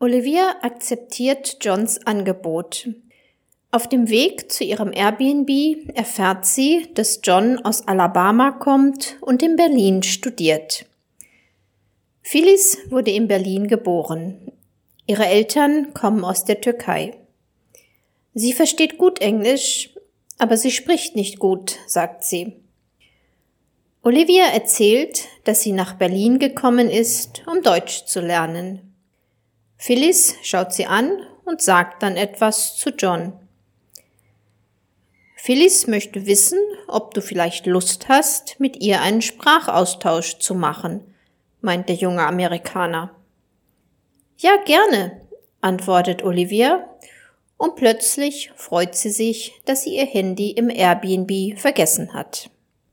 Olivia akzeptiert Johns Angebot. Auf dem Weg zu ihrem Airbnb erfährt sie, dass John aus Alabama kommt und in Berlin studiert. Phyllis wurde in Berlin geboren. Ihre Eltern kommen aus der Türkei. Sie versteht gut Englisch, aber sie spricht nicht gut, sagt sie. Olivia erzählt, dass sie nach Berlin gekommen ist, um Deutsch zu lernen. Phyllis schaut sie an und sagt dann etwas zu John. Phyllis möchte wissen, ob du vielleicht Lust hast, mit ihr einen Sprachaustausch zu machen, meint der junge Amerikaner. Ja, gerne, antwortet Olivia, und plötzlich freut sie sich, dass sie ihr Handy im Airbnb vergessen hat.